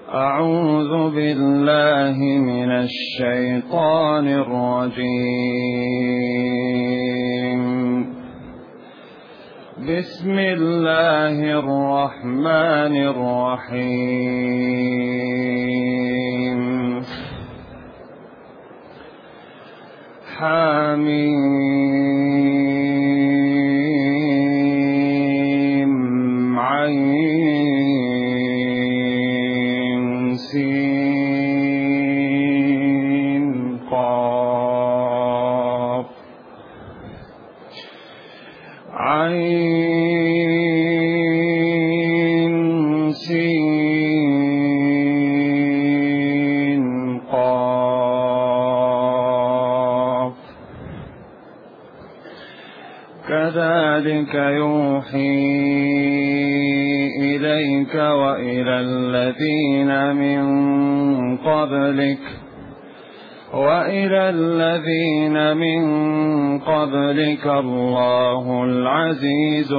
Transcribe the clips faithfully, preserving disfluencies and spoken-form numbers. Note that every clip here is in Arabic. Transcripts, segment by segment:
أعوذ بالله من الشيطان الرجيم. بسم الله الرحمن الرحيم. حميم عين سين قاف عين سين قاف كذلك يوحي إليك وإلى الذين من قبلك وإلى الذين من قبلك الله العزيز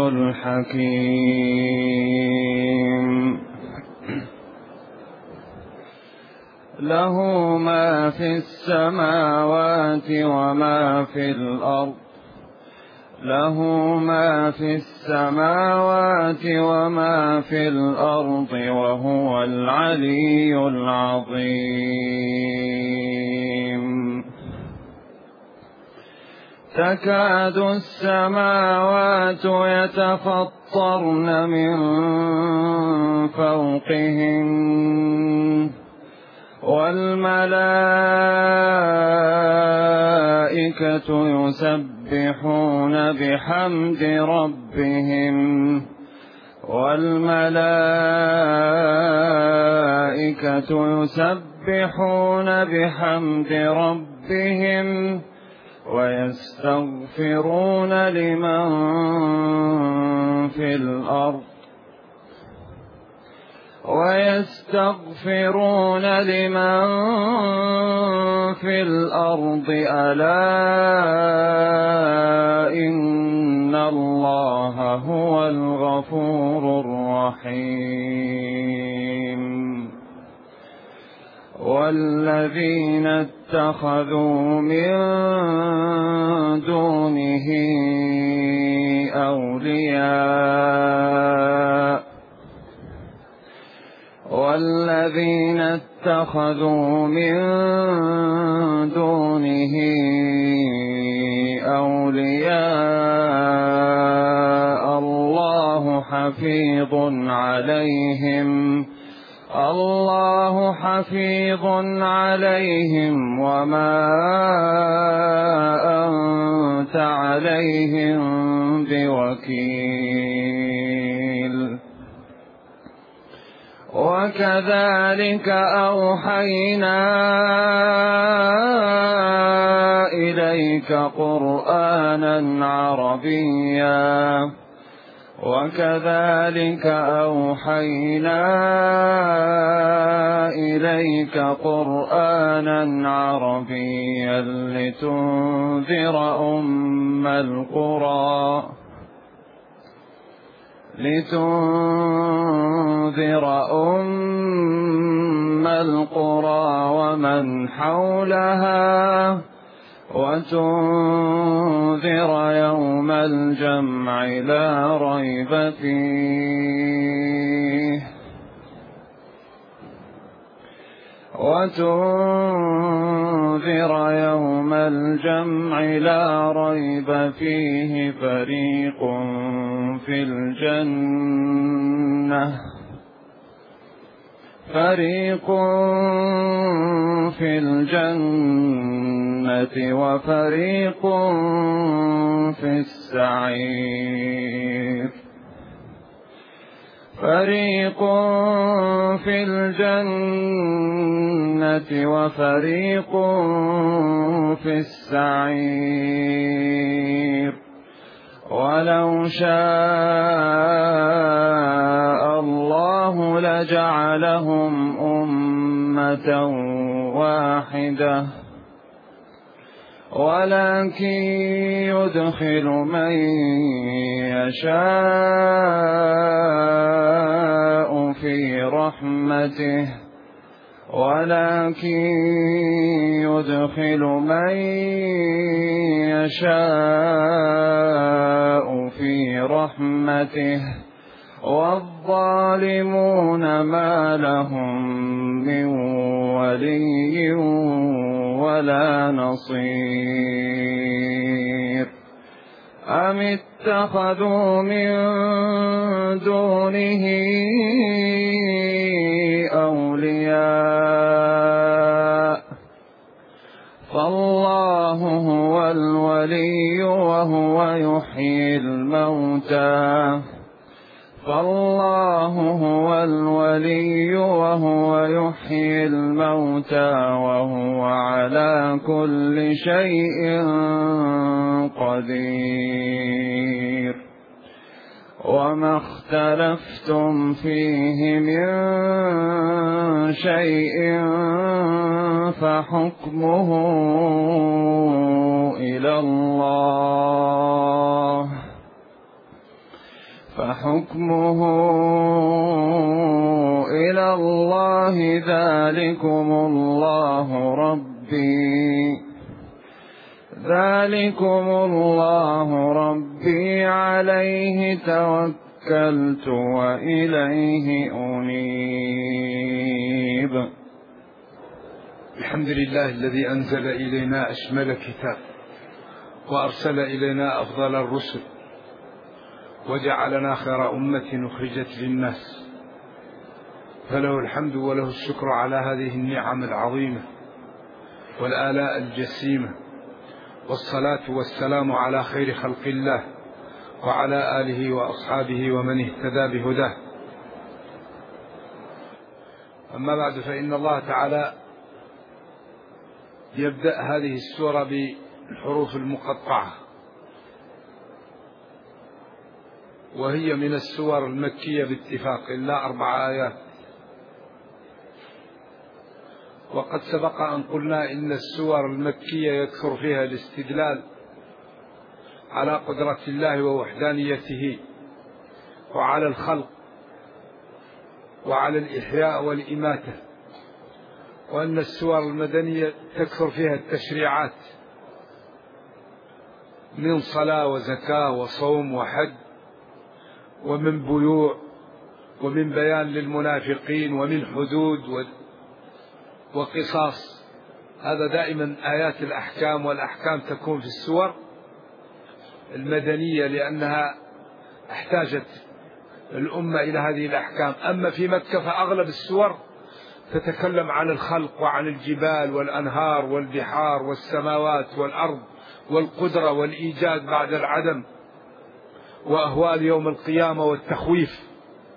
الحكيم. له ما في السماوات وما في الأرض له ما في السماوات وما في الأرض وهو العلي العظيم. تكاد السماوات يتفطرن من فوقهن والملائكة يسبحون بحمد ربهم والملائكة يسبحون بحمد ربهم ويستغفرون لمن في الأرض ويستغفرون لمن في الأرض ألا إن الله هو الغفور الرحيم. والذين اتخذوا من دونه أولياء والذين اتخذوا من دونه أولياء الله حفيظ عليهم الله حفيظ عليهم وما أنت عليهم بوكيل. وكذلك أوحينا إليك قرآنا عربيا وكذلك أوحينا إليك قرآنا عربيا لتنذر أم القرى لتنذر أم القرى ومن حولها وتنذر يوم الجمع لا ريب فيه وتنذر يوم الجمع لا ريب فيه فريق في الجنة فريق في الجنة وفريق في السعير فريق في الجنة وفريق في السعير. ولو شاء الله لجعلهم أمة واحدة ولكن يدخل من يشاء في رحمته ولكن يدخل من يشاء في رحمته والظالمون ما لهم من ولي ولا نصير. أم اتخذوا من دونه أولياء فالله هو الولي وهو يحيي الموتى فالله هو الولي وهو يحيي الموتى وهو على كل شيء قدير. وما اختلفتم فيه من شيء فحكمه إلى الله فحكمه إلى الله ذلكم الله ربي ذلكم الله ربي عليه توكلت وإليه أنيب. الحمد لله الذي أنزل إلينا أشمل كتاب وأرسل إلينا أفضل الرسل وجعلنا خير أمة أخرجت للناس، فله الحمد وله الشكر على هذه النعم العظيمة والآلاء الجسيمة، والصلاة والسلام على خير خلق الله وعلى آله وأصحابه ومن اهتدى بهداه. أما بعد، فإن الله تعالى يبدأ هذه السورة بالحروف المقطعة، وهي من السور المكية باتفاق إلا أربع آيات. وقد سبق أن قلنا إن السور المكية يكثر فيها الاستدلال على قدرة الله ووحدانيته وعلى الخلق وعلى الإحياء والإماتة، وأن السور المدنية تكثر فيها التشريعات من صلاة وزكاة وصوم وحج ومن بيوع ومن بيان للمنافقين ومن حدود وقصاص. هذا دائما آيات الأحكام، والأحكام تكون في السور المدنية لأنها احتاجت الأمة إلى هذه الأحكام. أما في مكة فأغلب السور تتكلم عن الخلق وعن الجبال والأنهار والبحار والسماوات والأرض والقدرة والإيجاد بعد العدم وأهوال يوم القيامة والتخويف.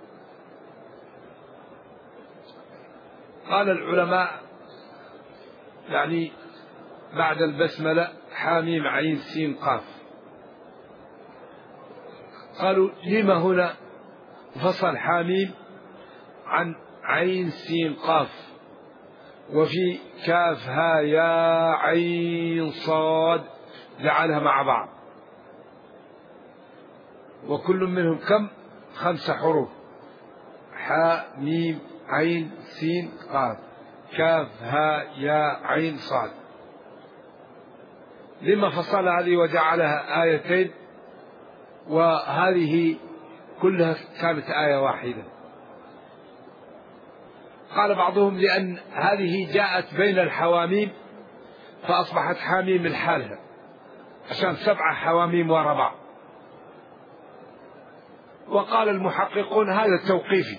قال العلماء يعني بعد البسملة حاميم عين سين قاف، قالوا لما هنا فصل حاميم عن عين سين قاف، وفي كاف ها يا عين صاد جعلها مع بعض، وكل منهم كم؟ خمسة حروف: حاء ميم عين سين قاف كاف ها يا عين صاد. لما فصل هذه وجعلها آيتين وهذه كلها كانت آية واحدة؟ قال بعضهم لأن هذه جاءت بين الحواميم فأصبحت حاميم لحالها، عشان سبعة حواميم وراء بعض. وقال المحققون هذا توقيفي،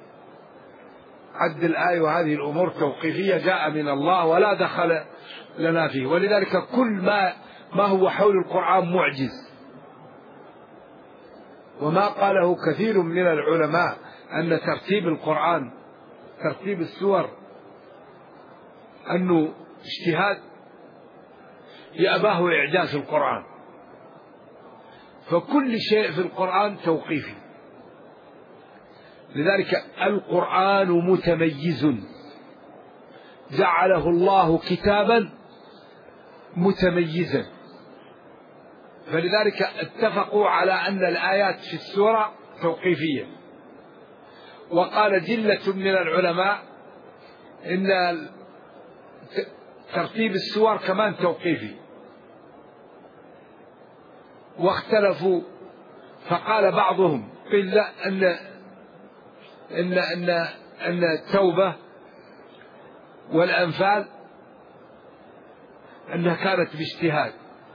عد الآية وهذه الأمور توقيفية جاء من الله ولا دخل لنا فيه، ولذلك كل ما ما هو حول القرآن معجز. وما قاله كثير من العلماء أن ترتيب القرآن، ترتيب السور، أنه اجتهاد يأباه إعجاز القرآن، فكل شيء في القرآن توقيفي. لذلك القرآن متميز، جعله الله كتابا متميزا، فلذلك اتفقوا على أن الآيات في السورة توقيفية. وقال جلة من العلماء إن ترتيب السور كمان توقيفي. واختلفوا، فقال بعضهم قيل لا أن أن أن أن التوبة والأنفال أنها كانت باجتهاد،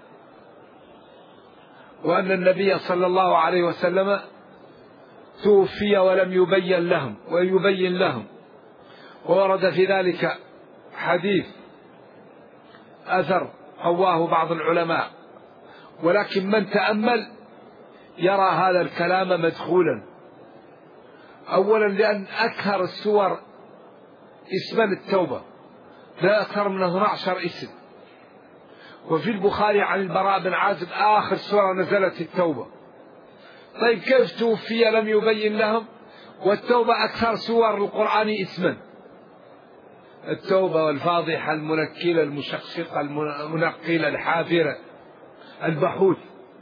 وأن النبي صلى الله عليه وسلم توفي ولم يبين لهم ويبين لهم. وورد في ذلك حديث أثر قواه بعض العلماء، ولكن من تأمل يرى هذا الكلام مدخولا. أولا لأن أكثر السور اسما التوبة، لا أكثر من اثنا عشر اسم. وفي البخاري عن البراء بن عازب آخر سورة نزلت التوبة. طيب كيف توفي لم يبين لهم والتوبة أكثر سور القرآن اسما؟ التوبة والفاضحة المنكلة المشققة المنقلة الحافرة البحوث.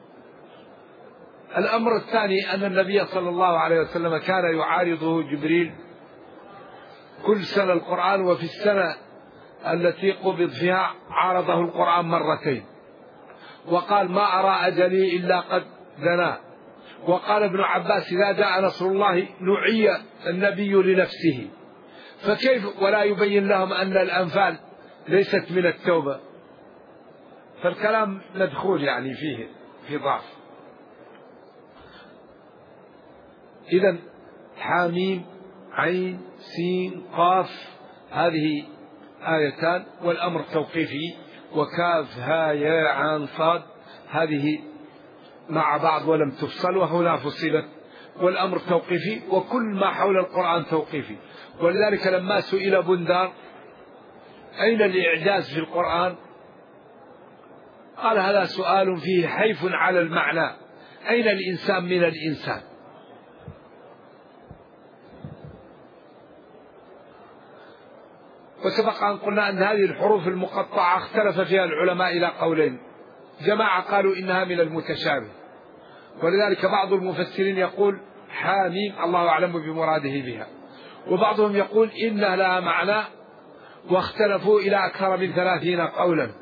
الأمر الثاني أن النبي صلى الله عليه وسلم كان يعارضه جبريل كل سنة القرآن، وفي السنة التي قبض فيها عارضه القرآن مرتين، وقال ما أرى أجلي إلا قد دنا. وقال ابن عباس إذا جاء نصر الله نعي النبي لنفسه، فكيف ولا يبين لهم أن الأنفال ليست من التوبة؟ فالكلام مدخول يعني فيه في ضعف. إذن حاميم عين سين قاف هذه آيتان، والأمر توقيفي. وكاف ها يا عن صاد هذه مع بعض ولم تفصل، وهنا فصلت، والأمر توقيفي. وكل ما حول القرآن توقيفي. ولذلك لما سئل بندار أين الإعجاز في القرآن قال هذا سؤال فيه حيف على المعنى، أين الإنسان من الإنسان؟ وسبق أن قلنا أن هذه الحروف المقطعة اختلف فيها العلماء إلى قولين. جماعة قالوا إنها من المتشابه، ولذلك بعض المفسرين يقول حاميم الله أعلم بمراده بها، وبعضهم يقول إنها لها معنى، واختلفوا إلى أكثر من ثلاثين قولا.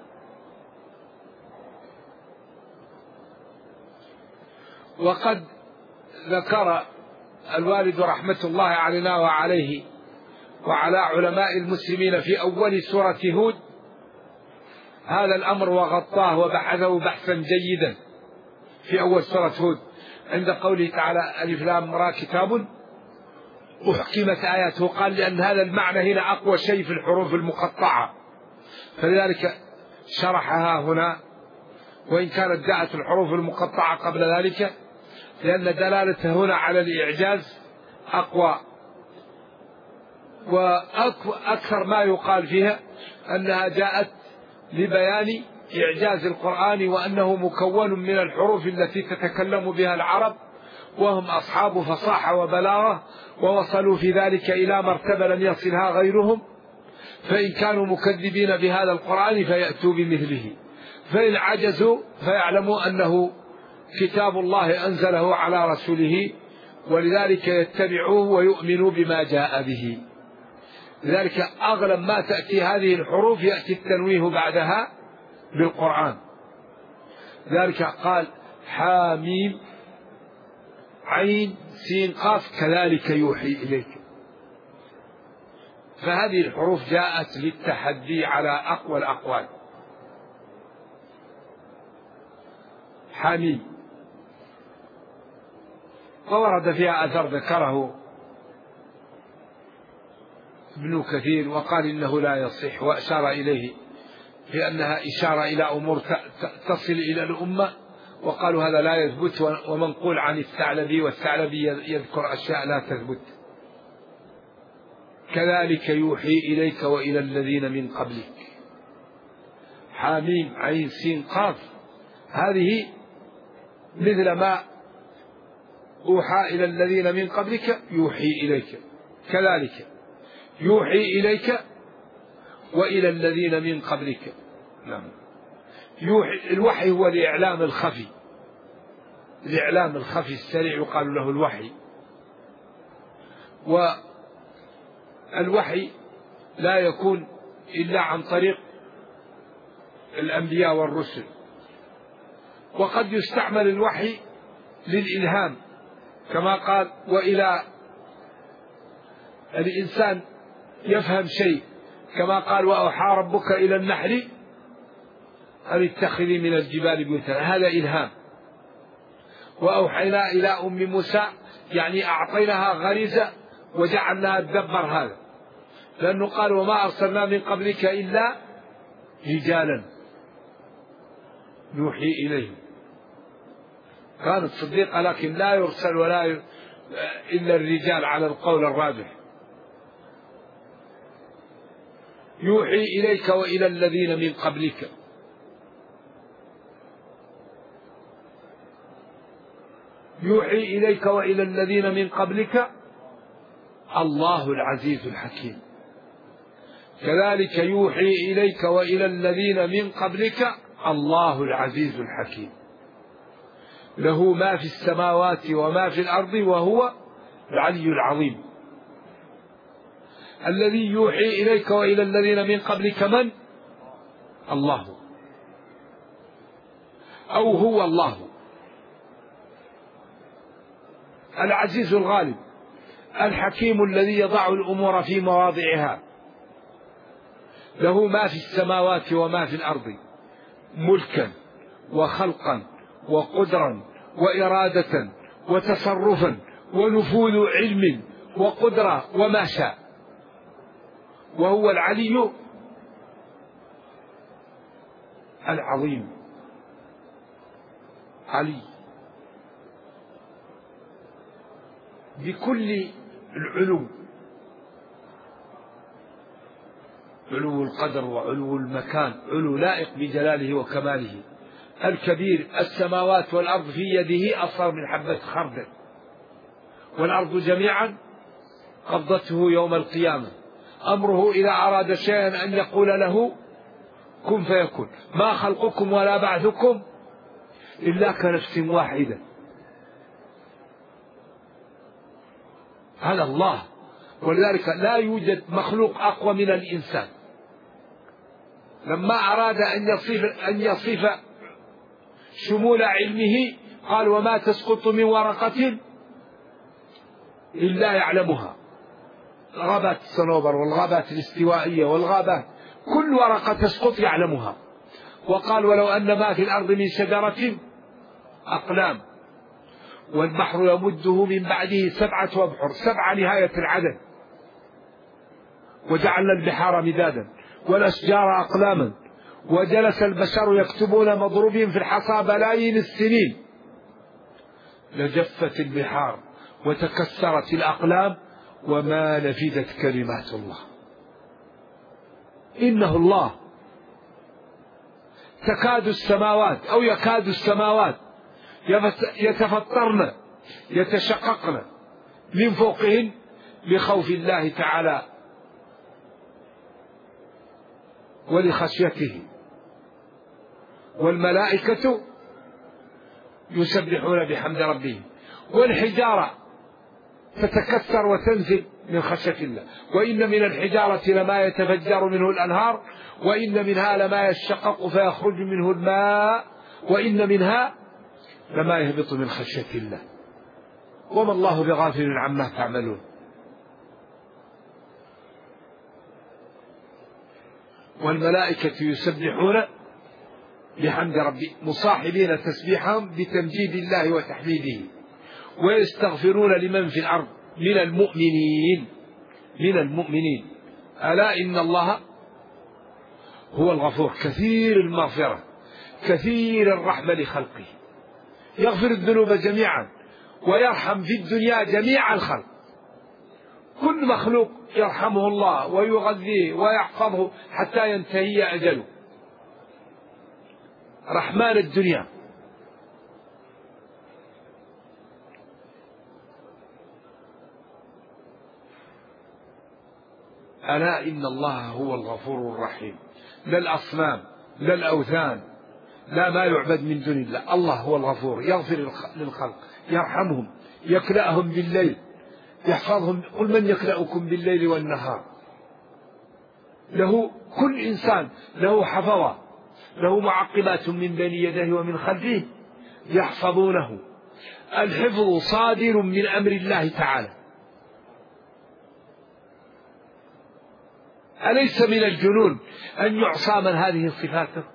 وقد ذكر الوالد رحمة الله علينا وعليه وعلى علماء المسلمين في أول سورة هود هذا الأمر وغطاه وبحثه بحثا جيدا في أول سورة هود عند قوله تعالى ألف لام را كتاب أحكمت آياته، قال لأن هذا المعنى هنا أقوى شيء في الحروف المقطعة، فلذلك شرحها هنا، وإن كانت جاءت الحروف المقطعة قبل ذلك، لأن دلالته هنا على الإعجاز أقوى. وأكثر ما يقال فيها أنها جاءت لبيان إعجاز القرآن، وأنه مكون من الحروف التي تتكلم بها العرب، وهم أصحاب فصاحة وبلاغة، ووصلوا في ذلك إلى مرتبة لم يصلها غيرهم. فإن كانوا مكذبين بهذا القرآن فيأتوا بمثله، فإن عجزوا فيعلموا أنه كتاب الله أنزله على رسوله، ولذلك يتبعوه ويؤمنوا بما جاء به. لذلك أغلب ما تأتي هذه الحروف يأتي التنويه بعدها بالقرآن. ذلك قال حاميم عين سين قاف كذلك يوحي إليك. فهذه الحروف جاءت للتحدي على أقوى الأقوال. حاميم وورد فيها أثر ذكره ابن كثير وقال إنه لا يصح، وأشار إليه بأنها إشارة إلى أمور تصل إلى الأمة، وقالوا هذا لا يثبت، ومنقول عن الثعلبي، والثعلبي يذكر أشياء لا تثبت. كذلك يوحي إليك وإلى الذين من قبلك. حاميم عين سين قاف هذه مثل ما أوحى إلى الذين من قبلك يوحي إليك، كذلك يوحي إليك وإلى الذين من قبلك. نعم. يوحي الوحي هو الإعلام الخفي، الإعلام الخفي السريع يقال له الوحي. والوحي لا يكون إلا عن طريق الأنبياء والرسل. وقد يستعمل الوحي للإلهام كما قال: وإلى الإنسان يفهم شيء، كما قال: وأوحى ربك إلى النحل أن اتخذي من الجبال بيوتا، هذا إلهام. وأوحينا إلى أم موسى يعني أعطيناها غريزة وجعلناها تدبر هذا، لأنه قال: وما أرسلنا من قبلك إلا رجالا نوحي إليهم. كانت صديقة لكن لا يرسل ولا ي... إلا الرجال على القول الراجح. يوحي إليك وإلى الذين من قبلك. يوحي إليك وإلى الذين من قبلك الله العزيز الحكيم. كذلك يوحي إليك وإلى الذين من قبلك الله العزيز الحكيم، له ما في السماوات وما في الأرض وهو العلي العظيم. الذي يوحي إليك وإلى الذين من قبلك من؟ الله، أو هو الله العزيز الغالب الحكيم الذي يضع الأمور في مواضعها، له ما في السماوات وما في الأرض ملكا وخلقا وقدرا وإرادة وتصرفا ونفوذ علم وقدرة وما شاء، وهو العلي العظيم. علي بكل العلو، علو القدر وعلو المكان، علو لائق بجلاله وكماله. الكبير السماوات والأرض في يده أصغر من حبة خردل، والأرض جميعا قبضته يوم القيامة. أمره إذا أراد شيئا أن يقول له كن فيكون. ما خلقكم ولا بعثكم إلا كنفس واحدة. هذا الله، ولذلك لا يوجد مخلوق أقوى من الإنسان. لما أراد أن يصف أن يصف شمول علمه قال: وما تسقط من ورقة إلا يعلمها. غابات الصنوبر والغابات الاستوائية والغابات كل ورقة تسقط يعلمها. وقال: ولو أن ما في الأرض من شجرة أقلام والبحر يمده من بعده سبعة أبحر، سبعة نهاية العدد. وجعلنا البحار مدادا والأشجار أقلاما وجلس البشر يكتبون مضروبين في الحصى بلايين السنين لجفت البحار وتكسرت الأقلام وما نفدت كلمات الله. إنه الله. تكاد السماوات أو يكاد السماوات يتفطرن يتشققن من فوقهن لخوف الله تعالى ولخشيته، والملائكة يسبحون بحمد ربهم، والحجارة تتكسر وتنزل من خشية الله. وإن من الحجارة لما يتفجر منه الأنهار، وإن منها لما يشقق فيخرج منه الماء، وإن منها لما يهبط من خشية الله، وما الله بغافل عما تعملون. والملائكة يسبحون بحمد ربهم مصاحبين تسبيحهم بتمجيد الله وتحميده، ويستغفرون لمن في الأرض من المؤمنين من المؤمنين ألا إن الله هو الغفور كثير المغفرة كثير الرحمة لخلقه، يغفر الذنوب جميعا ويرحم في الدنيا جميع الخلق. كل مخلوق يرحمه الله ويغذيه ويحفظه حتى ينتهي أجله. رحمن الدنيا. ألا إن الله هو الغفور الرحيم. لا الأصنام لا الأوثان لا ما يعبد من دون الله. الله هو الغفور، يغفر للخلق، يرحمهم، يكلأهم بالليل، يحفظهم. قل من يكلأكم بالليل والنهار. له كل إنسان له حفظة، له معقبات من بين يديه ومن خلفه يحفظونه. الحفظ صادر من أمر الله تعالى. أليس من الجنون أن يعصى من هذه صفاته؟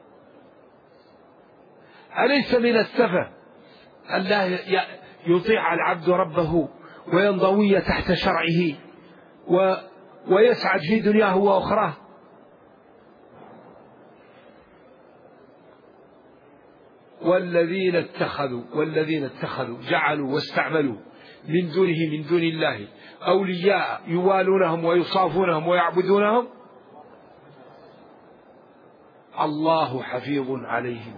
أليس من السفه أن لا يطيع العبد ربه وينضوي تحت شرعه و ويسعد في دنياه وأخراه؟ والذين اتخذوا والذين اتخذوا جعلوا واستعملوا من دونه من دون الله أولياء يوالونهم ويصافونهم ويعبدونهم الله حفيظ عليهم.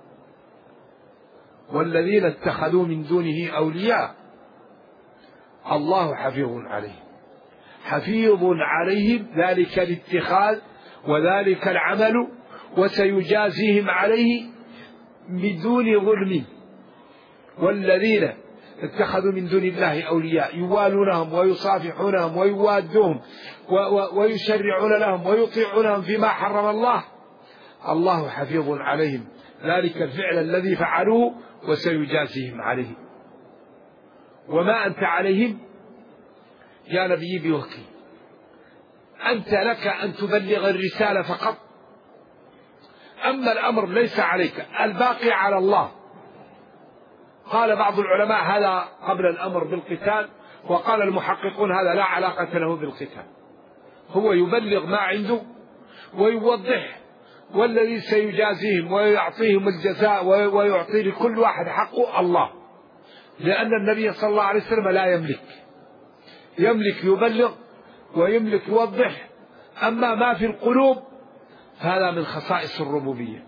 والذين اتخذوا من دونه أولياء الله حفيظ عليهم. حفيظ عليهم ذلك الاتخاذ وذلك العمل، وسيجازيهم عليه بدون ظلم. والذين اتخذوا من دون الله أولياء يوالونهم ويصافحونهم ويوادوهم ويشرعون لهم ويطيعونهم فيما حرم الله الله حفيظ عليهم ذلك الفعل الذي فعلوه وسيجازيهم عليه. وما أنت عليهم يا نبي بوكيل، أنت لك أن تبلغ الرسالة فقط، أما الأمر ليس عليك، الباقي على الله. قال بعض العلماء هذا قبل الأمر بالقتال، وقال المحققون هذا لا علاقة له بالقتال، هو يبلغ ما عنده ويوضح، والذي سيجازيهم ويعطيهم الجزاء ويعطي لكل واحد حقه الله، لأن النبي صلى الله عليه وسلم لا يملك يملك يبلغ ويملك يوضح، أما ما في القلوب هذا من خصائص الربوبية.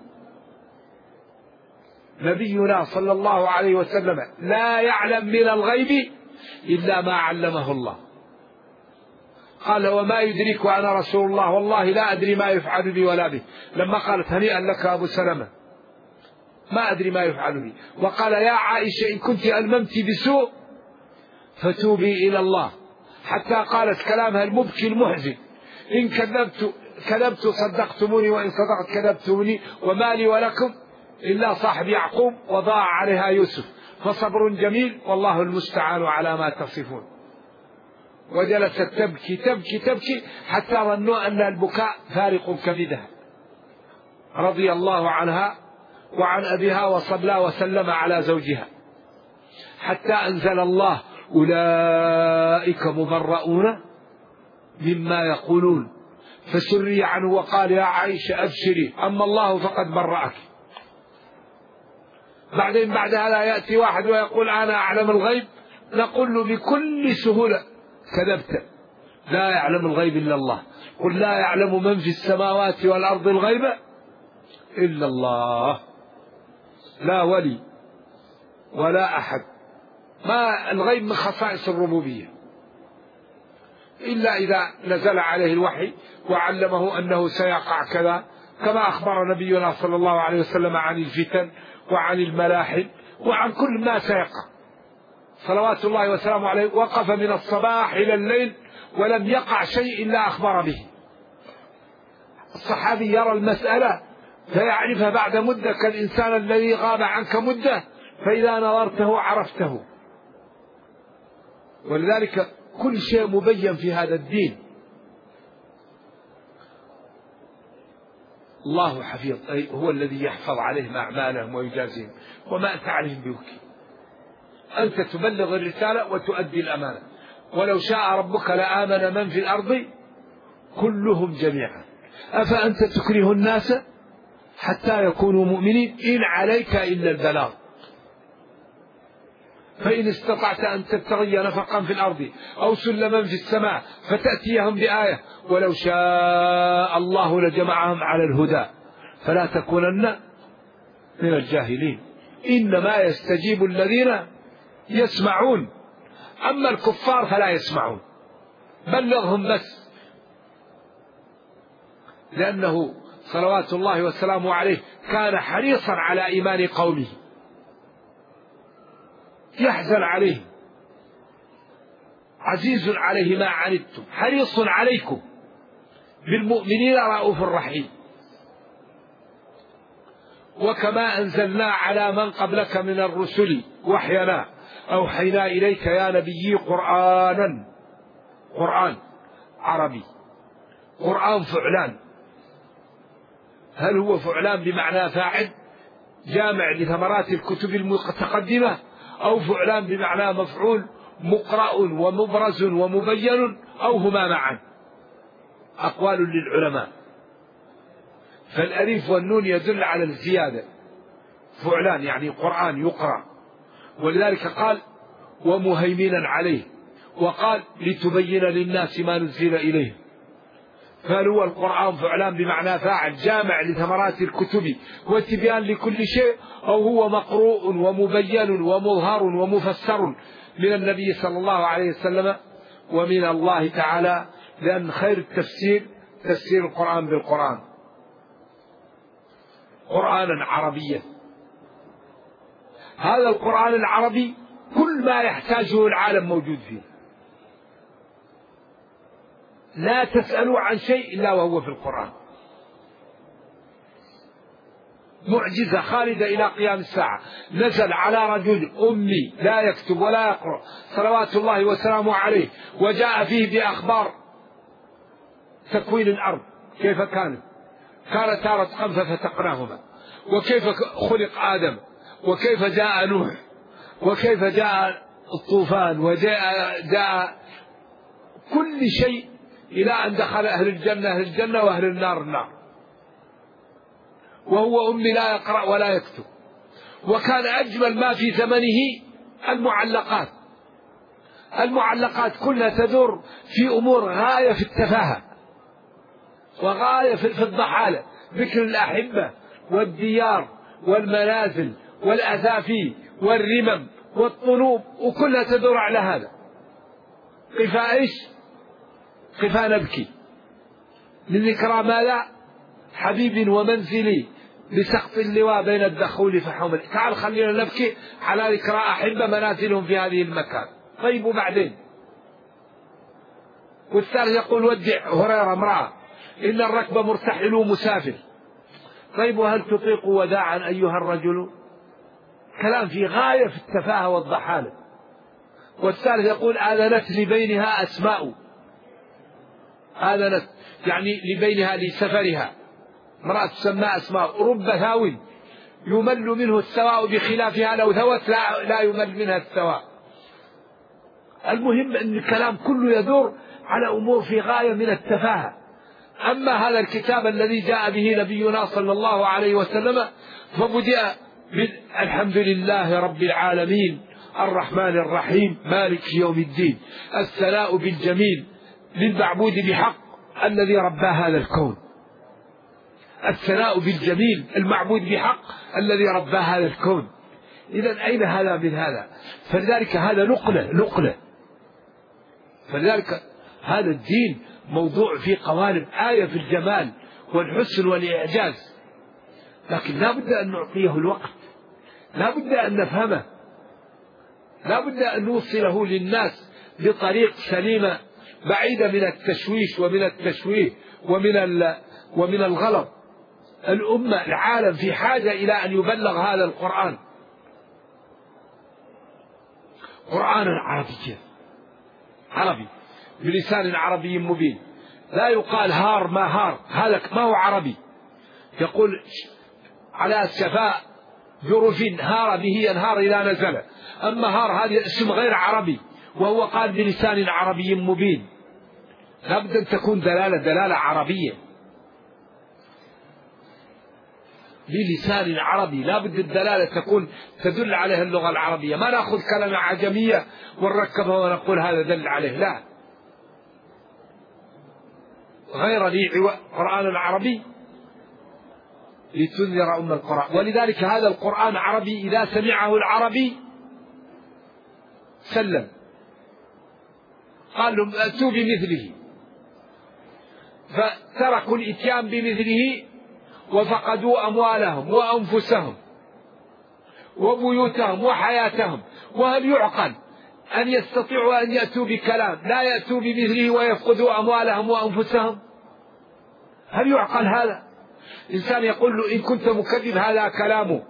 نبينا صلى الله عليه وسلم لا يعلم من الغيب إلا ما علمه الله. قال وما يدريك وأنا رسول الله والله لا أدري ما يفعل بي ولا به. لما قالت هنيئا لك أبو سلمة ما أدري ما يفعل بي، وقال يا عائشة إن كنت ألممت بسوء فتوبي إلى الله، حتى قالت كلامها المبكي المحزن إن كذبت كذبت صدقتموني وإن صدقت كذبتموني وما لي ولكم إلا صاحب يعقوب وضاع عليها يوسف فصبر جميل والله المستعان على ما تصفون. وجلست تبكي تبكي تبكي حتى ظنوا أن البكاء فارق كبدها، رضي الله عنها وعن أبيها وصلى وسلم على زوجها، حتى أنزل الله أولئك مبرؤون مما يقولون، فسري عنه وقال يا عائشة أبشري أما الله فقد برأك. بعدين بعد هذا يأتي واحد ويقول أنا أعلم الغيب، نقول له بكل سهولة كذبت، لا يعلم الغيب إلا الله. قل لا يعلم من في السماوات والأرض الغيب إلا الله، لا ولي ولا أحد. ما الغيب من خصائص الربوبية، إلا إذا نزل عليه الوحي وعلمه أنه سيقع كذا، كما أخبر نبينا صلى الله عليه وسلم عن الفتن وعن الملاحم وعن كل ما سيقع صلوات الله وسلامه عليه. وقف من الصباح إلى الليل ولم يقع شيء إلا أخبر به. الصحابي يرى المسألة فيعرفها بعد مدة، كالإنسان الذي غاب عنك مدة فإذا نظرته عرفته. ولذلك كل شيء مبين في هذا الدين. الله حفيظ، أي هو الذي يحفظ عليهم أعمالهم ويجازيهم، وما أنت عليهم بوكيل. أنت تبلغ الرسالة وتؤدي الأمانة. ولو شاء ربك لآمن من في الأرض كلهم جميعا أفأنت تكره الناس حتى يكونوا مؤمنين إن عليك إلا البلاغ فإن استطعت أن تبتغي نفقا في الأرض أو سلما في السماء فتأتيهم بآية ولو شاء الله لجمعهم على الهدى فلا تكونن من الجاهلين. إنما يستجيب الذين يسمعون، أما الكفار فلا يسمعون. بلغهم بس، لأنه صلوات الله وسلامه عليه كان حريصا على إيمان قومه، يحزن عليهم، عزيز عليه ما عنتم حريص عليكم بالمؤمنين رؤوف رحيم. وكما أنزلنا على من قبلك من الرسل وحينا أوحينا إليك يا نبي قرآنا، قرآن عربي، قرآن فعلان. هل هو فعلان بمعنى فاعل جامع لثمرات الكتب المتقدمة، أو فعلان بمعنى مفعول مقرأ ومبرز ومبين، أو هما معا؟ أقوال للعلماء. فالألف والنون يدل على الزيادة، فعلان يعني قرآن يقرأ، ولذلك قال ومهيمنا عليه، وقال لتبين للناس ما نزل إليه. فهل هو القرآن فعلان بمعنى فاعل جامع لثمرات الكتب وتبيان لكل شيء، أو هو مقروء ومبين ومظهر ومفسر من النبي صلى الله عليه وسلم ومن الله تعالى؟ لأن خير التفسير تفسير القرآن بالقرآن. قرآنا عربيا، هذا القرآن العربي كل ما يحتاجه العالم موجود فيه، لا تسألوا عن شيء إلا وهو في القرآن. معجزة خالدة إلى قيام الساعة. نزل على رجل أمي لا يكتب ولا يقرأ صلوات الله وسلامه عليه، وجاء فيه بأخبار تكوين الأرض كيف كانت، كانت تارة خمسة فتقناهما، وكيف خلق آدم، وكيف جاء نوح، وكيف جاء الطوفان، وجاء جاء كل شيء، إلى أن دخل أهل الجنة أهل الجنة وأهل النار النار، وهو أمي لا يقرأ ولا يكتب. وكان أجمل ما في زمنه المعلقات. المعلقات كلها تدور في أمور غاية في التفاهة وغاية في الضحالة، ذكر الأحبة والديار والمنازل والأثافي والرمم والطنوب، وكلها تدور على هذا. قفا إيش؟ قفا نبكي من ذكرى ما لا حبيب ومنزلي بسقط اللواء بين الدخول فحمل. تعال خلينا نبكي على ذكرى أحبة منازلهم في هذه المكان. طيب وبعدين؟ والثالث يقول ودع هريرة امرأة إن الركب مرتحل مسافر. طيب وهل تطيق وداعا أيها الرجل؟ كلام في غاية في التفاهة والضحالة. والثالث يقول آذنت لبينها أسماء، آذنت يعني لبينها لسفرها، امرأة تسمى أسماء. رب ثاو يمل منه الثواء بخلافها لو ثوت لا, لا يمل منها الثواء. المهم أن الكلام كله يدور على أمور في غاية من التفاهة. أما هذا الكتاب الذي جاء به نبينا صلى الله عليه وسلم فبدأ الحمد لله رب العالمين الرحمن الرحيم مالك يوم الدين، الثناء بالجميل للمعبود بحق الذي ربى هذا الكون. الثناء بالجميل المعبود بحق الذي ربى هذا الكون. إذن أين هذا من هذا؟ فلذلك هذا نقلة نقلة. فلذلك هذا الدين موضوع في قوالب، آية في الجمال والحسن والإعجاز، لكن لا بد أن نعطيه الوقت، لا بد أن نفهمه، لا بد أن نوصله للناس بطريق سليمة بعيدة من التشويش ومن التشويه ومن ومن الغلط. الأمة العالم في حاجة إلى أن يبلغ هذا القرآن قرآنا عربيا، عربي بلسان عربي مبين. لا يقال هار ما هار، هذا ما هو عربي. يقول على الشفاء جرف هار به ينهار إذا نزل. أما هار هذا اسم غير عربي، وهو قال بلسان عربي مبين. لا بد أن تكون دلالة دلالة عربية بلسان عربي، لا بد الدلالة تكون تدل عليها اللغة العربية. ما نأخذ كلمة عجمية ونركبها ونقول هذا دل عليه، لا. غير لي قرآن العربي لتنذر أم القرآن. ولذلك هذا القرآن عربي، إذا سمعه العربي سلم، قال لهم أتوا بمثله، فتركوا الإتيان بمثله وفقدوا أموالهم وأنفسهم وبيوتهم وحياتهم. وهل يعقل أن يستطيعوا أن يأتوا بكلام لا يأتوا بمثله ويفقدوا أموالهم وأنفسهم؟ هل يعقل هذا؟ إنسان يقول له إن كنت مكذب هذا كلامه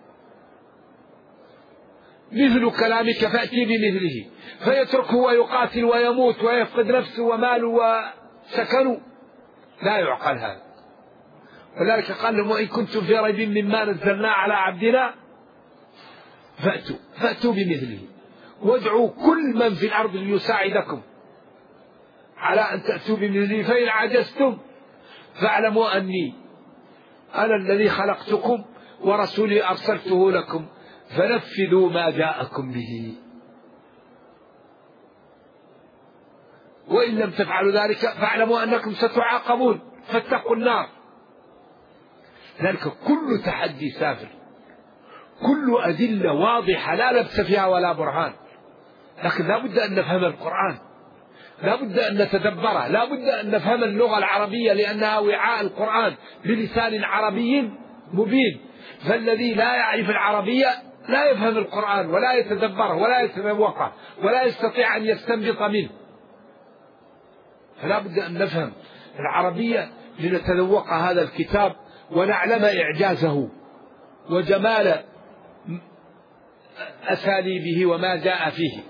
مثل كلامك فأتي بمثله، فيتركه ويقاتل ويموت ويفقد نفسه وماله وسكنه. لا يعقل هذا. ولذلك قال لهم وإن كنتم في ريب مما نزلنا على عبدنا فأتوا فأتوا بمثله وادعوا كل من في الأرض ليساعدكم على أن تأتوا بمثله، فإن عجزتم فاعلموا أني أنا الذي خلقتكم ورسولي أرسلته لكم فنفذوا ما جاءكم به، وإن لم تفعلوا ذلك فاعلموا أنكم ستعاقبون فاتقوا النار. ذلك كل تحدي سافر، كل أدلة واضحة لا لبس فيها ولا برهان، لكن لا بد أن نفهم القرآن، لا بد أن نتدبره، لا بد أن نفهم اللغة العربية لأنها وعاء القرآن بلسان عربي مبين. فالذي لا يعرف العربية لا يفهم القرآن ولا يتدبره ولا يتذوقه ولا يستطيع أن يستنبط منه. فلا بد أن نفهم العربية لنتذوق هذا الكتاب ونعلم إعجازه وجمال أساليبه وما جاء فيه.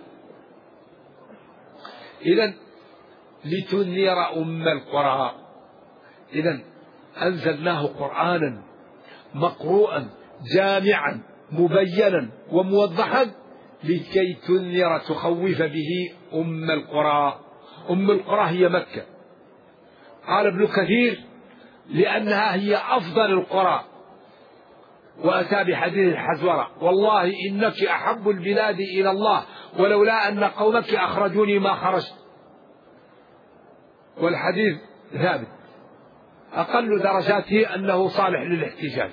إذن لتنذر أم القرى، إذن أنزلناه قرآنا مقروءا جامعا مبينا وموضحا لكي تنذر تخوف به أم القرى. أم القرى هي مكة. قال ابن كثير لأنها هي أفضل القرى، وأتى بحديث الحزورة والله إنك أحب البلاد إلى الله ولولا أن قومك أخرجوني ما خرجت. والحديث ثابت، أقل درجاته أنه صالح للاحتجاج.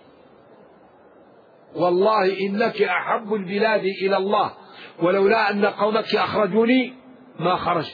والله إنك أحب البلاد إلى الله ولولا أن قومك أخرجوني ما خرجت.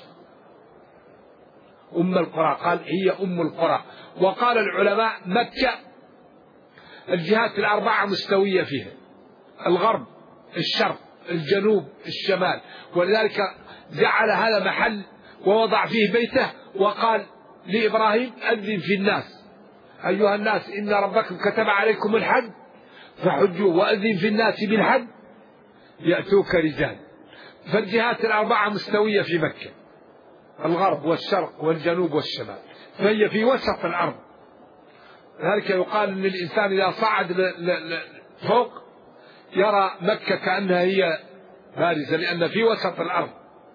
أم القرى قال هي أم القرى. وقال العلماء مكة الجهات الأربعة مستوية فيها، الغرب الشرق الجنوب الشمال، ولذلك جعل هذا محل ووضع فيه بيته وقال لإبراهيم أذن في الناس أيها الناس إن ربكم كتب عليكم الحج فحجوا وأذن في الناس بالحج يأتوك رجال. فالجهات الأربعة مستوية في مكة، الغرب والشرق والجنوب والشمال، فهي في وسط الأرض. ذلك يقال أن الإنسان إذا صعد فوق يرى مكة كأنها هي بارزة لأن في وسط الأرض،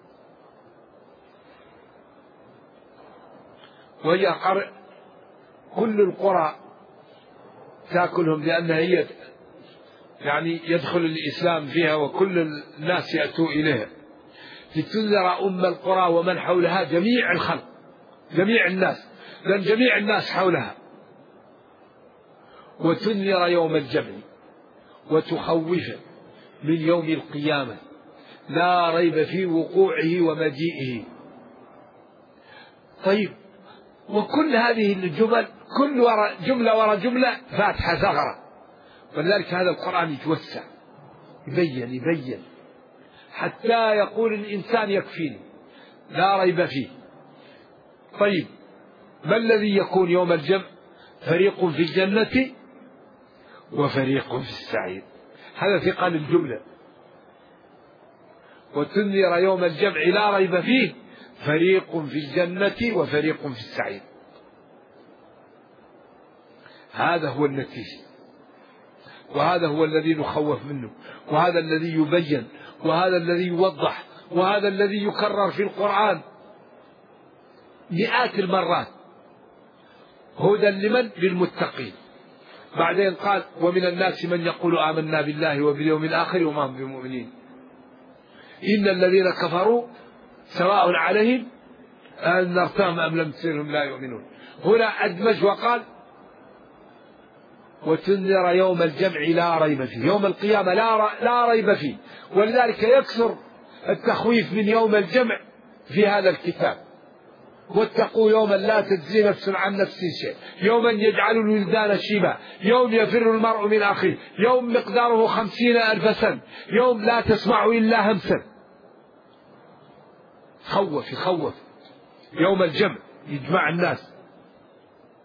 وهي قرى كل القرى تأكلهم لأنها هي يعني يدخل الإسلام فيها وكل الناس يأتوا إليها. لتنذر أم القرى ومن حولها جميع الخلق، جميع الناس، لأن جميع الناس حولها. وتنذر يوم الجمع وتخوف من يوم القيامة لا ريب في وقوعه ومجيئه. طيب، وكل هذه الجمل كل ورا جملة ورا جملة فاتحة ثغرة، ولذلك هذا القرآن يتوسع يبين يبين حتى يقول الإنسان يكفيني لا ريب فيه. طيب، ما الذي يكون يوم الجمع؟ فريق في الجنة وفريق في السعير. هذا ثقل الجملة. وتنذر يوم الجمع لا ريب فيه فريق في الجنة وفريق في السعير. هذا هو النتيجة، وهذا هو الذي نخوف منه، وهذا الذي يبين، وهذا الذي يوضح، وهذا الذي يكرر في القرآن مئات المرات. هدى لمن؟ للمتقين. بعدين قال ومن الناس من يقول آمنا بالله وباليوم الآخر وما هم بمؤمنين إن الذين كفروا سواء عليهم أنذرتهم أم لم تنذرهم لا يؤمنون. هنا أدمج وقال وتنذر يوم الجمع لا ريب فيه، يوم القيامة لا لا ريب فيه. ولذلك يكثر التخويف من يوم الجمع في هذا الكتاب. واتقوا يوما لا تجزي نفس عن نفس شيء، يوما يجعل الولدان شيبا، يوم يفر المرء من أخيه، يوم مقداره خمسين ألف سنة، يوم لا تسمع إلا همسا. خوف يخوف يوم الجمع، يجمع الناس.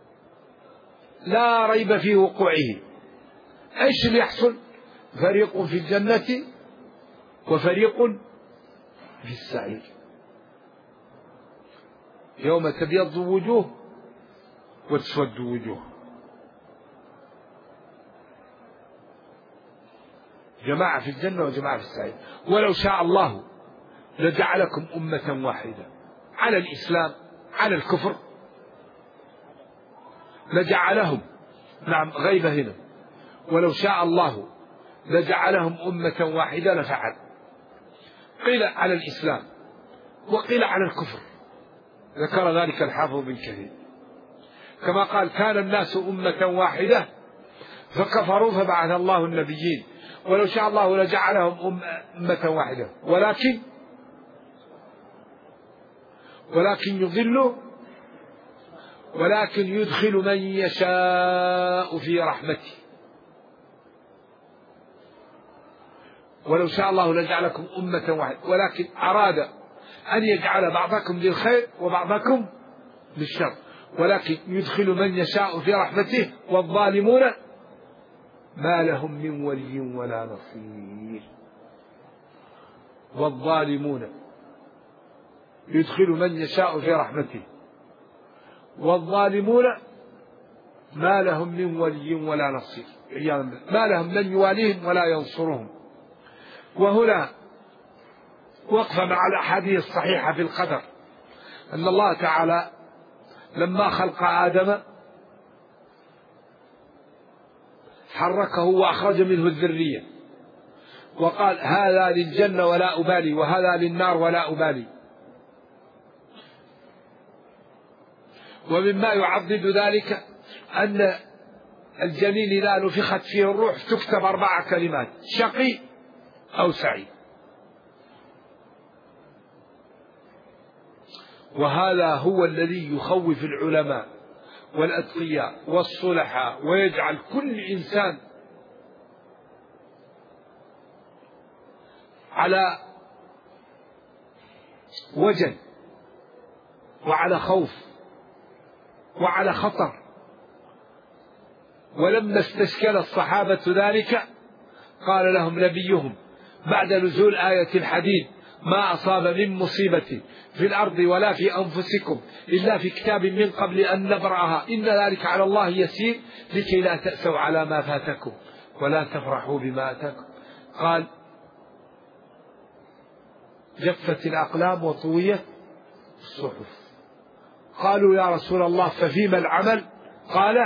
لا ريب في وقوعه. ايش اللي يحصل؟ فريق في الجنة وفريق في السعير. يوم تبيض وجوه وتسود وجوه. جماعة في الجنة وجماعة في السعير. ولو شاء الله لجعلكم أمة واحدة على الإسلام على الكفر لجعلهم، نعم غيبة هنا، ولو شاء الله لجعلهم أمة واحدة لفعل. قيل على الإسلام وقيل على الكفر، ذكر ذلك الحافظ بن كثير، كما قال كان الناس أمة واحدة فكفروا فبعث الله النبيين، ولو شاء الله لجعلهم أمة واحدة ولكن ولكن يضل ولكن يدخل من يشاء في رحمته. ولو شاء الله لجعلكم أمة واحدة ولكن أراد أن يجعل بعضكم للخير وبعضكم للشر، ولكن يدخل من يشاء في رحمته والظالمون ما لهم من ولي ولا نصير. والظالمون يدخل من يشاء في رحمته والظالمون ما لهم من ولي ولا نصير، ما لهم من يواليهم ولا ينصرهم. وهنا وقف مع الأحاديث الصحيحة في القدر، أن الله تعالى لما خلق آدم حركه وأخرج منه الذرية وقال هذا للجنة ولا أبالي وهذا للنار ولا أبالي. ومما يعضد ذلك أن الجنين إذا نفخت فيه الروح تكتب أربع كلمات: شقي أو سعيد. وهذا هو الذي يخوف العلماء والأتقياء والصلحاء ويجعل كل إنسان على وجل وعلى خوف وعلى خطر. ولما استشكل الصحابة ذلك قال لهم نبيهم بعد نزول آية الحديد: ما أصاب من مصيبة في الأرض ولا في أنفسكم إلا في كتاب من قبل أن نبرأها إن ذلك على الله يسير لكي لا تأسوا على ما فاتكم ولا تفرحوا بما أتاكم. قال: جفت الأقلام وطويت الصحف. قالوا: يا رسول الله ففيما العمل؟ قال: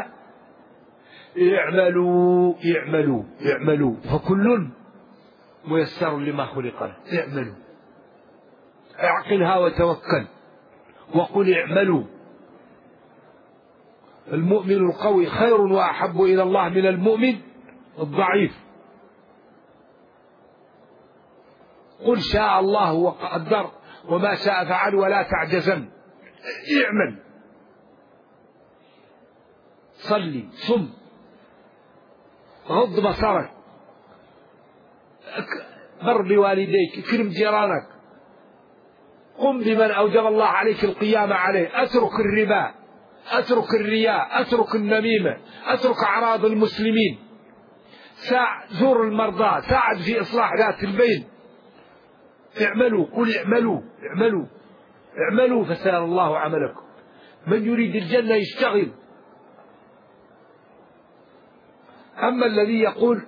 اعملوا اعملوا اعملوا فكل ميسر لما خلق له. اعملوا، اعقلها وتوكل وقل اعملوا. المؤمن القوي خير وأحب إلى الله من المؤمن الضعيف. قل شاء الله وقدر وما شاء فعل ولا تعجزن. اعمل، صلي، صم، غض بصرك، بر بوالديك، اكرم جيرانك، قم بمن أوجب الله عليك القيام عليه، اترك الربا، اترك الرياء، اترك النميمة، اترك أعراض المسلمين، ساع زور المرضى، ساعد في إصلاح ذات البين. اعملوا، قل اعملوا اعملوا اعملوا فسيرى الله عملكم. من يريد الجنة يشتغل. أما الذي يقول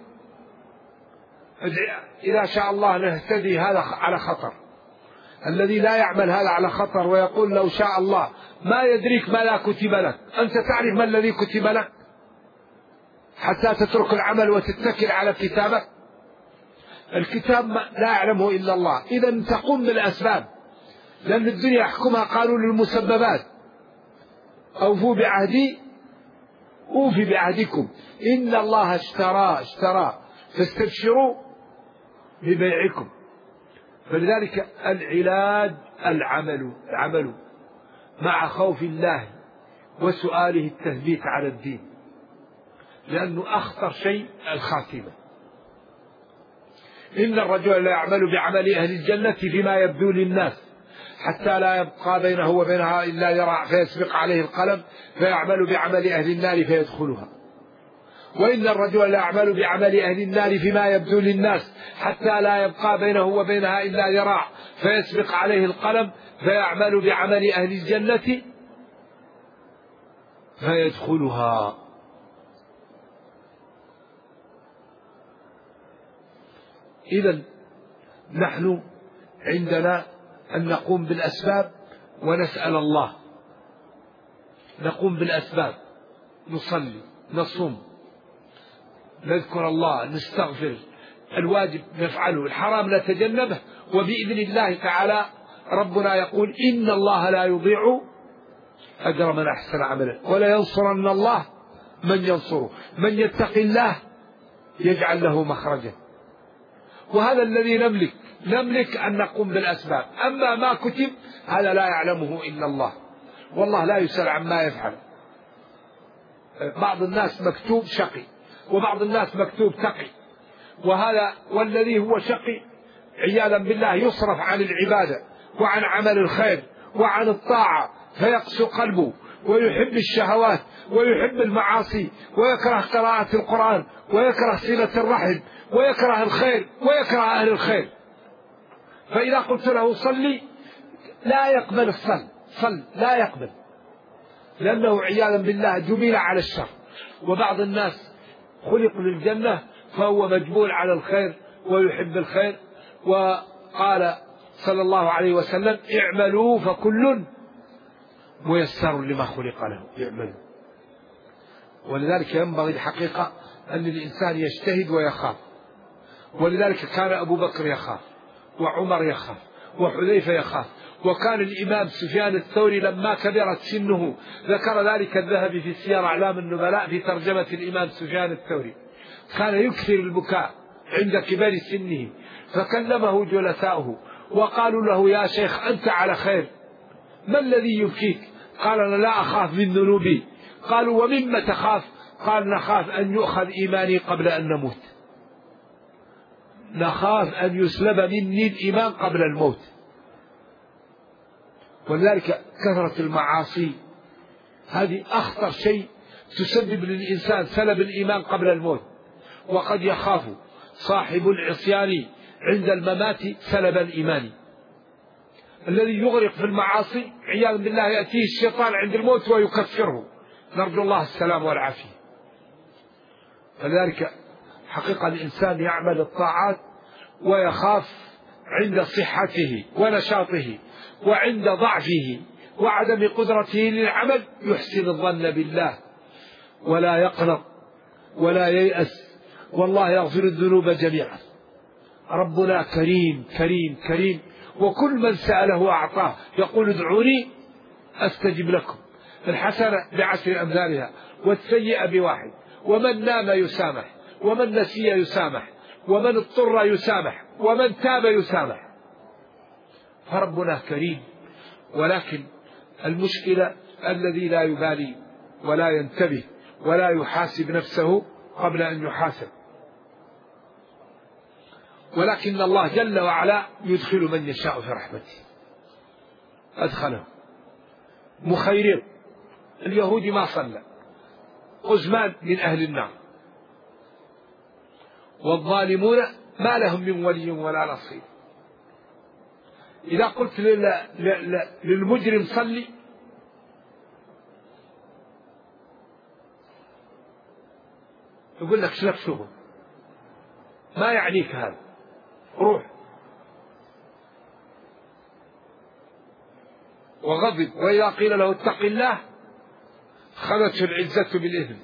إذا شاء الله نهتدي، هذا على خطر. الذي لا يعمل هذا على خطر ويقول لو شاء الله، ما يدريك ما لا كتب لك. أنت تعرف ما الذي كتب لك حتى تترك العمل وتتكل على كتابك؟ الكتاب لا يعلمه إلا الله. إذا تقوم بالأسباب، لأن الدنيا يحكمها قانون المسببات. أوفوا بعهدي أوفي بعهدكم إن الله اشترى اشترى فاستبشروا ببيعكم. فلذلك العلاج العمل العمل مع خوف الله وسؤاله التثبيت على الدين، لأنه أخطر شيء الخاتمة. إن الرجل لا يعمل بعمل أهل الجنة فيما يبدو للناس حتى لا يبقى بينه وبينها إلا ذراع فيسبق عليه القلم فيعمل بعمل أهل النار فيدخلها. وإن الرجل لا يعمل بعمل أهل النار فيما يبدو للناس حتى لا يبقى بينه وبينها إلا ذراع فيسبق عليه القلم فيعمل بعمل أهل الجنة فيدخلها. إذن نحن عندنا أن نقوم بالأسباب ونسأل الله، نقوم بالأسباب، نصلي، نصوم، نذكر الله، نستغفر، الواجب نفعله، الحرام نتجنبه، وبإذن الله تعالى ربنا يقول إن الله لا يضيع أجر من أحسن عملا ولا ينصرن الله من ينصره، من يتق الله يجعل له مخرجا. وهذا الذي نملك، نملك أن نقوم بالأسباب، أما ما كتب هذا لا يعلمه إلا الله، والله لا يسأل عما يفعل. بعض الناس مكتوب شقي وبعض الناس مكتوب تقي، وهذا والذي هو شقي عياذا بالله يصرف عن العبادة وعن عمل الخير وعن الطاعة فيقسو قلبه ويحب الشهوات ويحب المعاصي ويكره قراءة القرآن ويكره صلة الرحم ويكره الخير ويكره أهل الخير. فإذا قلت له صلي لا يقبل الصل، صل لا يقبل، لأنه عياذا بالله جبل على الشر. وبعض الناس خلق للجنة فهو مجبول على الخير ويحب الخير. وقال صلى الله عليه وسلم اعملوا فكل ميسر لما خلق له، اعملوا. ولذلك ينبغي الحقيقة أن الإنسان يجتهد ويخاف، ولذلك كان أبو بكر يخاف وعمر يخاف وحذيفة يخاف. وكان الإمام سفيان الثوري لما كبرت سنه، ذكر ذلك الذهبي في سير أعلام النبلاء في ترجمة الإمام سفيان الثوري، كان يكثر البكاء عند كبر سنه، فكلمه جلساؤه وقالوا له يا شيخ أنت على خير، ما الذي يبكيك؟ قال أنا لا أخاف من ذنوبي. قالوا ومما تخاف؟ قال نخاف أن يؤخذ إيماني قبل أن نموت، نخاف أن يسلب مني الإيمان قبل الموت. ولذلك كثرة المعاصي هذه أخطر شيء تسبب للإنسان سلب الإيمان قبل الموت. وقد يخاف صاحب العصيان عند الممات سلب الإيمان. الذي يغرق في المعاصي عياذا بالله يأتيه الشيطان عند الموت ويكفره، نرجو الله السلام والعافية. فلذلك حقيقة الإنسان يعمل الطاعات ويخاف عند صحته ونشاطه، وعند ضعفه وعدم قدرته للعمل يحسن الظن بالله ولا يقنط ولا ييأس، والله يغفر الذنوب جميعا. ربنا كريم كريم كريم، وكل من سأله أعطاه، يقول ادعوني أستجب لكم. الحسنة بعشر أمثالها والسيئة بواحد، ومن نام يسامح، ومن نسي يسامح، ومن اضطر يسامح، ومن تاب يسامح. فربنا كريم، ولكن المشكلة الذي لا يبالي ولا ينتبه ولا يحاسب نفسه قبل أن يحاسب. ولكن الله جل وعلا يدخل من يشاء في رحمته، أدخله. مخيرين اليهود ما صلى، قزمان من أهل النار، والظالمون ما لهم من ولي ولا نصير. إذا قلت للمجرم صلي يقول لك شلك شغل، ما يعنيك هذا، روح. وغضب. وإذا قيل له اتق الله خذته العزة بالإثم.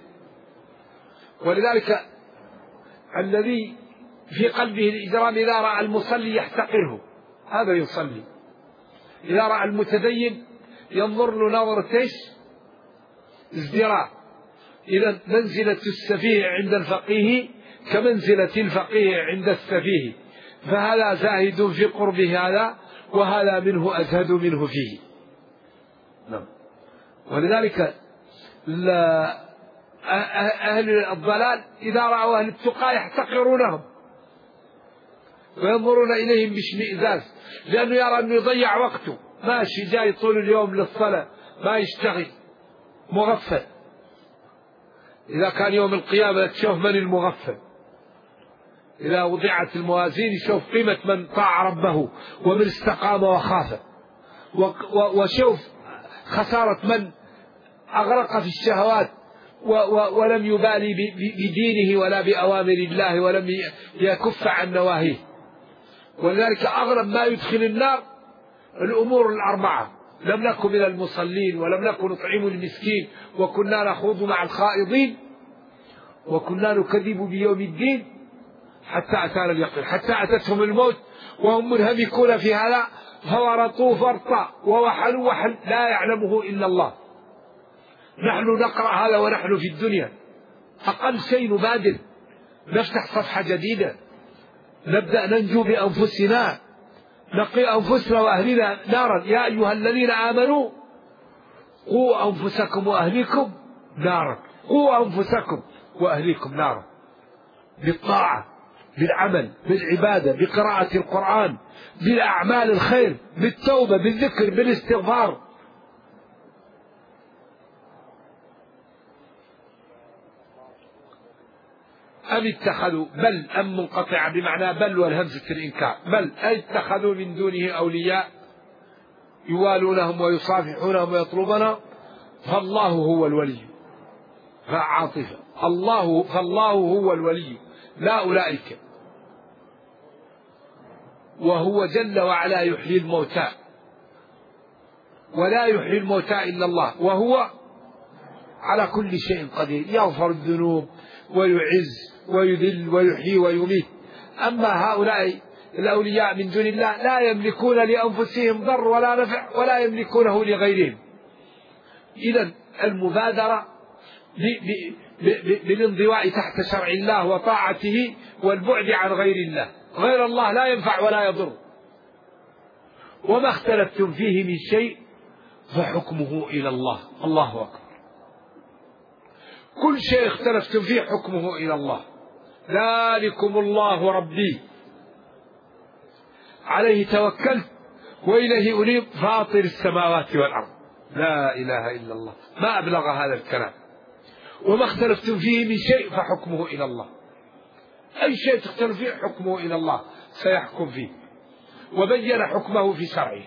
ولذلك الذي في قلبه الإجرام إذا رأى المصلي يحتقره، هذا يصلي. إذا رأى المتدين ينظر له نظرة ايش؟ ازدراء. إذا منزلة السفيه عند الفقيه كمنزلة الفقيه عند السفيه، فهذا زاهد في قرب هذا، وهذا منه أزهد منه فيه. نعم. ولذلك أهل الضلال إذا رأوا أهل التقى يحتقرونهم، وينظرون إليهم باشمئزاز، لأنه يرى أنه يضيع وقته، ماشي جاي طول اليوم للصلاة ما يشتغل، مغفل. إذا كان يوم القيامة تشوف من المغفل، إذا وضعت الموازين يشوف قيمة من طاع ربه ومن استقام وخاف، وشوف خسارة من أغرق في الشهوات ولم يبالي بدينه ولا بأوامر الله ولم يكف عن نواهيه. ولذلك أغرب ما يدخل النار الأمور الأربعة: لم نكن من المصلين، ولم نكن نطعم المسكين، وكنا نخوض مع الخائضين، وكنا نكذب بيوم الدين حتى أتانا اليقين، حتى أتتهم الموت وهم منهمكون في هذا فورطوا فرطا ووحلوا وحل لا يعلمه إلا الله. نحن نقرأ هذا ونحن في الدنيا، أقل شيء نبادر، نفتح صفحة جديدة، نبدأ ننجو بأنفسنا، نقي أنفسنا وأهلنا نارا. يا أيها الذين آمنوا قوا أنفسكم وأهليكم نارا، قوا أنفسكم وأهليكم نارا، بالطاعة، بالعمل، بالعبادة، بقراءة القرآن، بالأعمال الخير، بالتوبة، بالذكر، بالاستغفار. أم اتخذوا، بل أم منقطعة بمعنى بل والهمزة الإنكار، بل اتخذوا من دونه أولياء يوالونهم ويصافحونهم ويطلبنا، فالله هو الولي. فعاطفة الله، فالله هو الولي لا أولئك، وهو جل وعلا يحيي الموتى، ولا يحيي الموتى إلا الله، وهو على كل شيء قدير، يغفر الذنوب ويعز ويذل ويحيي ويميت. أما هؤلاء الأولياء من دون الله لا يملكون لأنفسهم ضر ولا نفع ولا يملكونه لغيرهم. إذن المبادرة بالانضواء تحت شرع الله وطاعته والبعد عن غير الله، غير الله لا ينفع ولا يضر. وما اختلفتم فيه من شيء فحكمه إلى الله. الله أكبر. كل شيء اختلفتم فيه حكمه إلى الله. ذلكم الله ربي عليه توكلت وإليه أنيب فاطر السماوات والأرض. لا إله إلا الله، ما أبلغ هذا الكلام. وما اختلفتم فيه من شيء فحكمه إلى الله. أي شيء تختلف فيه حكمه إلى الله سيحكم فيه، وبين حكمه في شرعه.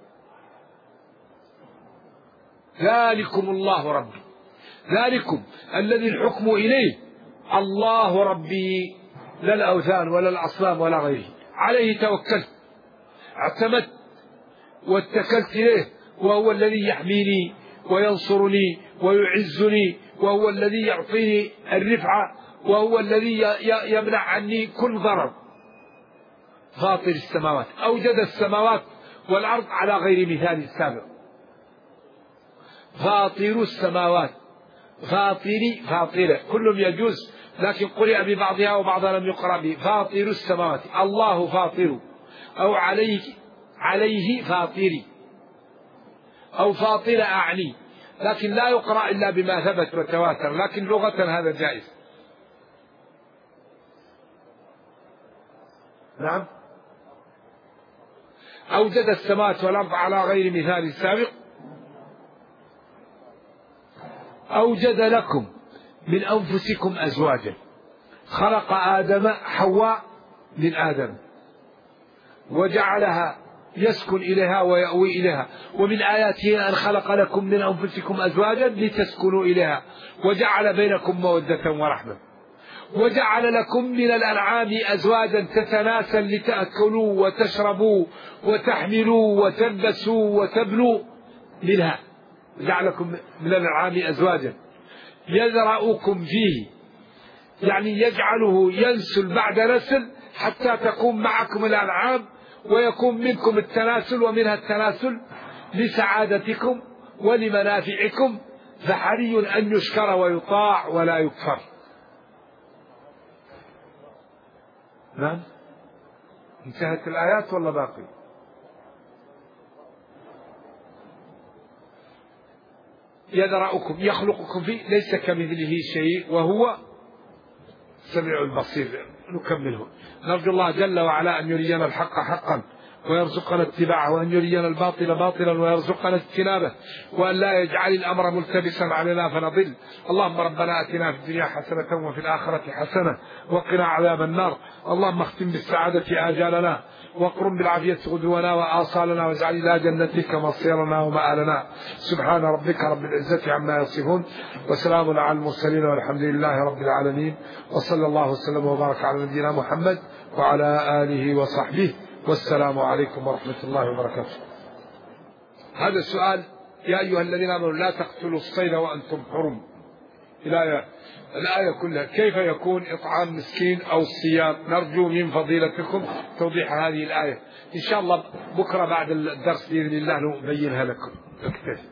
ذلكم الله ربي، ذلكم الذي الحكم إليه الله ربي، لا الأوثان ولا الأصنام ولا غيره. عليه توكلت، اعتمدت واتكلت إليه، وهو الذي يحميني وينصرني ويعزني، وهو الذي يعطيني الرفعة، وهو الذي يمنع عني كل ضرر. فاطر السماوات، أوجد السماوات والأرض على غير مثال سابق. فاطر السماوات، فاطري، فاطرة، كلهم يجوز، لكن قرئ ببعضها وبعضها لم يقرأ به. فاطر السماوات، الله فاطر، أو عليه عليه فاطري، أو فاطر أعني، لكن لا يقرأ إلا بما ثبت وتواتر، لكن لغة هذا جائز. نعم. أوجد السماوات والأرض على غير مثال سابق. أوجد لكم من أنفسكم أزواجا، خلق آدم حواء من آدم وجعلها يسكن إليها ويأوي إليها. ومن آياته أن خلق لكم من أنفسكم أزواجا لتسكنوا إليها وجعل بينكم مودة ورحمة. وجعل لكم من الأنعام أزواجا تتناسل لتأكلوا وتشربوا وتحملوا وتلبسوا وتبلوا منها. جعلكم من الأنعام أزواجا يذرأكم فيه، يعني يجعله ينسل بعد نسل حتى تكون معكم الأنعام ويكون منكم التناسل ومنها التناسل لسعادتكم ولمنافعكم. فحري أن يشكر ويطاع ولا يكفر. نعم. انتهت الآيات ولا باقي؟ يذرأكم، يخلقكم فيه، ليس كمثله شيء وهو السميع البصير. نكمله. نرجو الله جل وعلا أن يرينا الحق حقا ويرزقنا اتباعه، وأن يرينا الباطل باطلا ويرزقنا اجتنابه، وأن لا يجعل الأمر ملتبسا علينا فنضل. اللهم ربنا آتنا في الدنيا حسنة وفي الآخرة حسنة وقنا عذاب النار. اللهم اختم بالسعادة آجالنا واقرم بالعافية غدونا وآصالنا، واجعل إلى جنتك مصيرنا ومآلنا. سبحان ربك رب العزة عما يصفون، وسلام على المرسلين، والحمد لله رب العالمين، وصلى الله وسلم وبارك على نبينا محمد وعلى آله وصحبه، والسلام عليكم ورحمة الله وبركاته. هذا السؤال: يا أيها الذين آمنوا لا تقتلوا الصيد وأنتم حرم. الآية الآية كلها كيف يكون إطعام مسكين أو الصيام؟ نرجو من فضيلتكم توضيح هذه الآية إن شاء الله. بكرة بعد الدرس بإذن الله نبينها لكم.